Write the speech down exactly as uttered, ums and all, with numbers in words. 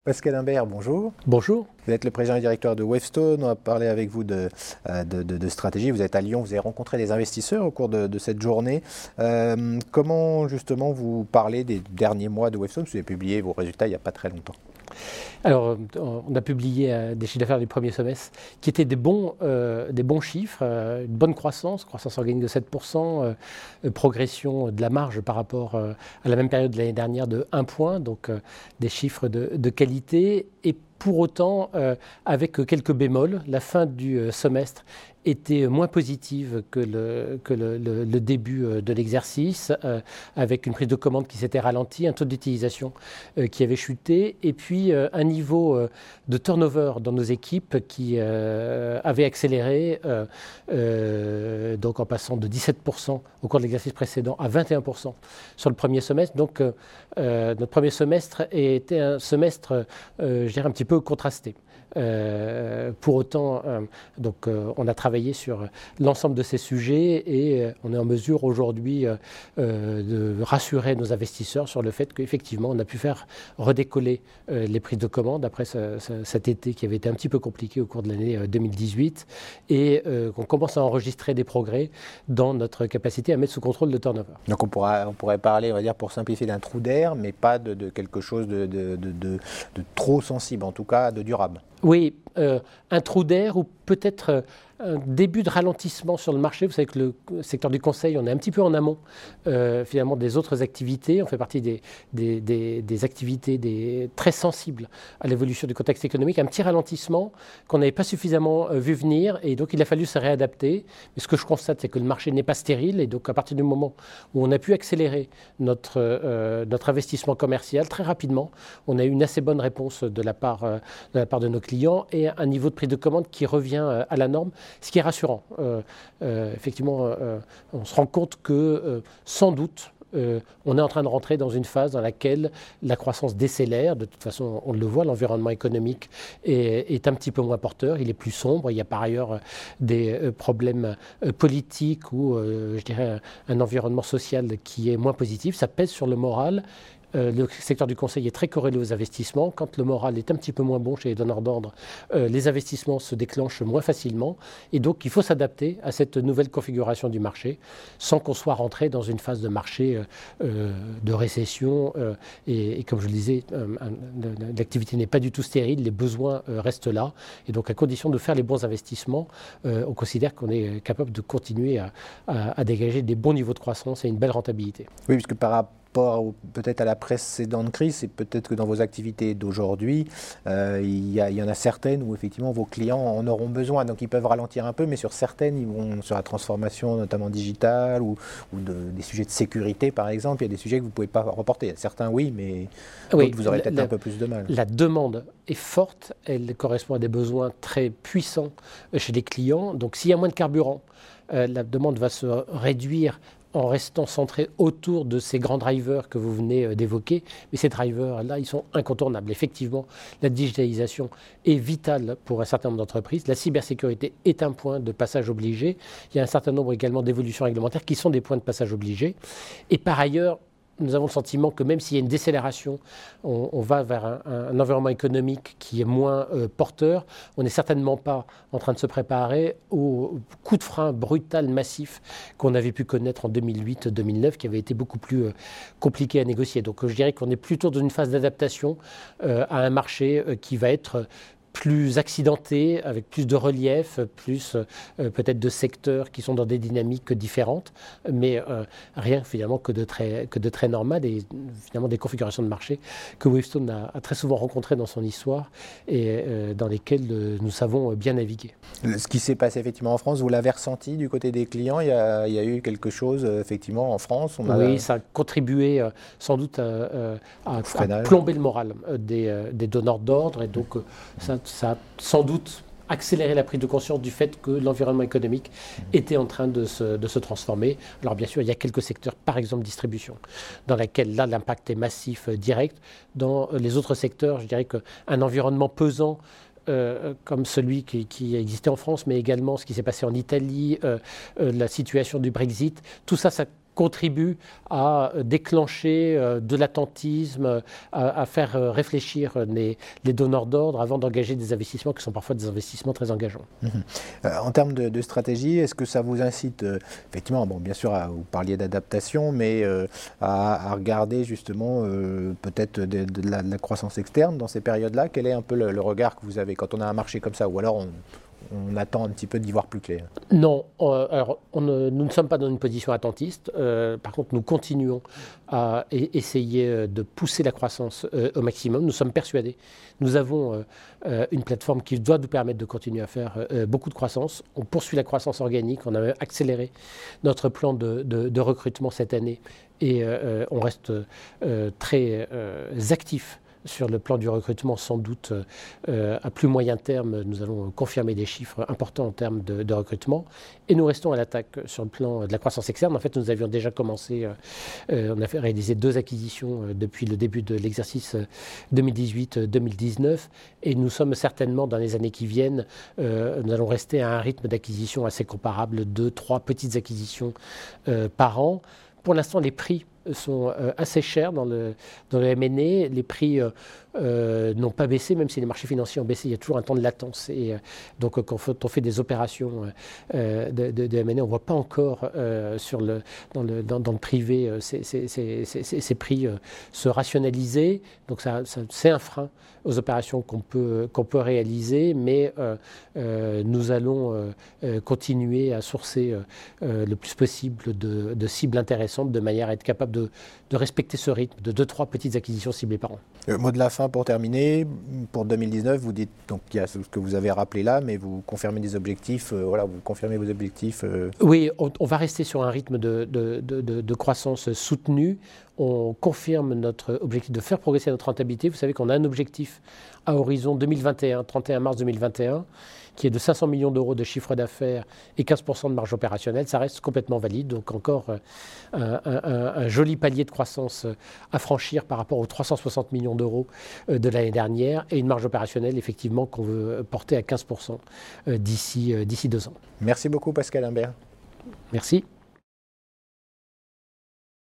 Pascal Imbert, bonjour. Bonjour. Vous êtes le président et directeur de Wavestone. On va parler avec vous de, de, de, de stratégie. Vous êtes à Lyon, vous avez rencontré des investisseurs au cours de, de cette journée. Euh, comment justement vous parlez des derniers mois de Wavestone? Vous avez publié vos résultats il n'y a pas très longtemps. Alors, on a publié des chiffres d'affaires du premier semestre qui étaient des bons, euh, des bons chiffres, euh, une bonne croissance, croissance organique de sept pour cent, euh, progression de la marge par rapport euh, à la même période de l'année dernière de un point, donc euh, des chiffres de, de qualité. Et pour autant, euh, avec quelques bémols, la fin du euh, semestre était moins positive que le, que le, le, le début euh, de l'exercice, euh, avec une prise de commande qui s'était ralentie, un taux d'utilisation euh, qui avait chuté, et puis euh, un niveau euh, de turnover dans nos équipes qui euh, avait accéléré, euh, euh, donc en passant de dix-sept pour cent au cours de l'exercice précédent à vingt et un pour cent sur le premier semestre. Donc euh, euh, notre premier semestre était un semestre, euh, je dirais, un petit peu contrasté. Euh, pour autant, euh, donc, euh, on a travaillé sur l'ensemble de ces sujets et euh, on est en mesure aujourd'hui euh, euh, de rassurer nos investisseurs sur le fait qu'effectivement, on a pu faire redécoller euh, les prises de commande après ce, ce, cet été qui avait été un petit peu compliqué au cours de l'année euh, deux mille dix-huit et euh, qu'on commence à enregistrer des progrès dans notre capacité à mettre sous contrôle le turnover. Donc on, pourra, on pourrait parler, on va dire, pour simplifier, d'un trou d'air, mais pas de, de quelque chose de, de, de, de, de trop sensible, en tout cas de durable. Oui, euh, un trou d'air ou peut-être euh, un début de ralentissement sur le marché. Vous savez que le secteur du conseil, on est un petit peu en amont euh, finalement des autres activités. On fait partie des, des, des, des activités des, très sensibles à l'évolution du contexte économique. Un petit ralentissement qu'on n'avait pas suffisamment euh, vu venir et donc il a fallu se réadapter. Mais ce que je constate, c'est que le marché n'est pas stérile et donc à partir du moment où on a pu accélérer notre, euh, notre investissement commercial très rapidement, on a eu une assez bonne réponse de la part, euh, de la part de nos clients et un niveau de prix de commande qui revient euh, à la norme, ce qui est rassurant. Euh, euh, effectivement, euh, on se rend compte que euh, sans doute, Euh, on est en train de rentrer dans une phase dans laquelle la croissance décélère. De toute façon, on le voit, l'environnement économique est, est un petit peu moins porteur, il est plus sombre. Il y a par ailleurs des euh, problèmes euh, politiques ou, euh, je dirais, un, un environnement social qui est moins positif. Ça pèse sur le moral. Euh, le secteur du conseil est très corrélé aux investissements. Quand le moral est un petit peu moins bon chez les donneurs d'ordre, euh, les investissements se déclenchent moins facilement. Et donc, il faut s'adapter à cette nouvelle configuration du marché sans qu'on soit rentré dans une phase de marché euh, de récession. Euh, et, et comme je le disais, euh, l'activité n'est pas du tout stérile, les besoins euh, restent là. Et donc, à condition de faire les bons investissements, euh, on considère qu'on est capable de continuer à, à, à dégager des bons niveaux de croissance et une belle rentabilité. Oui, puisque par rapport peut-être à la précédente crise, et peut-être que dans vos activités d'aujourd'hui, euh, il, y a, il y en a certaines où effectivement vos clients en auront besoin, donc ils peuvent ralentir un peu, mais sur certaines, ils vont sur la transformation notamment digitale ou, ou de, des sujets de sécurité par exemple, il y a des sujets que vous ne pouvez pas reporter. Certains oui, mais oui, d'autres vous aurez peut-être la, un peu plus de mal. La demande est forte, elle correspond à des besoins très puissants chez les clients, donc s'il y a moins de carburant, euh, la demande va se réduire en restant centré autour de ces grands drivers que vous venez d'évoquer. Mais ces drivers-là, ils sont incontournables. Effectivement, la digitalisation est vitale pour un certain nombre d'entreprises. La cybersécurité est un point de passage obligé. Il y a un certain nombre également d'évolutions réglementaires qui sont des points de passage obligés. Et par ailleurs, nous avons le sentiment que même s'il y a une décélération, on, on va vers un, un environnement économique qui est moins euh, porteur. On n'est certainement pas en train de se préparer au coup de frein brutal, massif qu'on avait pu connaître en deux mille huit deux mille neuf, qui avait été beaucoup plus euh, compliqué à négocier. Donc euh, je dirais qu'on est plutôt dans une phase d'adaptation euh, à un marché euh, qui va être... Euh, plus accidenté, avec plus de relief, plus euh, peut-être de secteurs qui sont dans des dynamiques différentes, mais euh, rien finalement que de très, que de très normal et finalement des configurations de marché que Wavestone a, a très souvent rencontrées dans son histoire et euh, dans lesquelles euh, nous savons bien naviguer. Ce qui s'est passé effectivement en France, vous l'avez ressenti du côté des clients, il y a, il y a eu quelque chose effectivement en France? On a... Oui, ça a contribué euh, sans doute à, à, à plomber le moral des, des donneurs d'ordre et donc euh, ça ça a sans doute accéléré la prise de conscience du fait que l'environnement économique était en train de se, de se transformer. Alors bien sûr, il y a quelques secteurs, par exemple distribution, dans lesquels là l'impact est massif, euh, direct. Dans les autres secteurs, je dirais qu'un environnement pesant Euh, comme celui qui, qui existait en France, mais également ce qui s'est passé en Italie, euh, euh, la situation du Brexit, tout ça, ça contribue à déclencher euh, de l'attentisme, à, à faire euh, réfléchir les, les donneurs d'ordre avant d'engager des investissements qui sont parfois des investissements très engageants. Mmh. Euh, en termes de, de stratégie, est-ce que ça vous incite, euh, effectivement, bon, bien sûr, à, vous parliez d'adaptation, mais euh, à, à regarder justement euh, peut-être de, de, la, de la croissance externe dans ces périodes-là? Quel est un peu le, le regard que vous avez quand on a un marché comme ça? Ou alors on, on attend un petit peu d'y voir plus clair? Non, euh, alors on ne, nous ne sommes pas dans une position attentiste. Euh, par contre, nous continuons à e- essayer de pousser la croissance euh, au maximum. Nous sommes persuadés. Nous avons euh, euh, une plateforme qui doit nous permettre de continuer à faire euh, beaucoup de croissance. On poursuit la croissance organique. On a même accéléré notre plan de, de, de recrutement cette année et euh, on reste euh, très euh, actifs sur le plan du recrutement, sans doute euh, à plus moyen terme, nous allons confirmer des chiffres importants en termes de, de recrutement. Et nous restons à l'attaque sur le plan de la croissance externe. En fait, nous avions déjà commencé, euh, on a fait réaliser deux acquisitions euh, depuis le début de l'exercice deux mille dix-huit deux mille dix-neuf. Et nous sommes certainement, dans les années qui viennent, euh, nous allons rester à un rythme d'acquisition assez comparable, deux, trois petites acquisitions euh, par an. Pour l'instant, les prix sont euh, assez chers dans le, dans le M and A. Les prix euh, euh, n'ont pas baissé, même si les marchés financiers ont baissé. Il y a toujours un temps de latence. Et euh, donc, quand on fait des opérations euh, de, de, de M and A, on ne voit pas encore euh, sur le, dans, le, dans, dans le privé euh, ces, ces, ces, ces, ces prix euh, se rationaliser. Donc, ça, ça, c'est un frein aux opérations qu'on peut, qu'on peut réaliser, mais euh, euh, nous allons euh, euh, continuer à sourcer euh, euh, le plus possible de, de cibles intéressantes de manière à être capable de, de respecter ce rythme de deux trois petites acquisitions ciblées par an. Euh, mot de la fin pour terminer. Pour deux mille dix-neuf, vous dites, donc il y a ce que vous avez rappelé là, mais vous confirmez des objectifs, euh, voilà, vous confirmez vos objectifs. Euh... Oui, on, on va rester sur un rythme de, de, de, de, de croissance soutenue. On confirme notre objectif de faire progresser notre rentabilité. Vous savez qu'on a un objectif à horizon deux mille vingt et un, trente et un mars deux mille vingt et un, qui est de cinq cents millions d'euros de chiffre d'affaires et quinze pour cent de marge opérationnelle. Ça reste complètement valide. Donc encore euh, un, un, un joli palier de croissance à franchir par rapport aux trois cent soixante millions d'euros euh, de l'année dernière et une marge opérationnelle effectivement qu'on veut porter à quinze pour cent euh, d'ici, euh, d'ici deux ans. Merci beaucoup Pascal Imbert. Merci.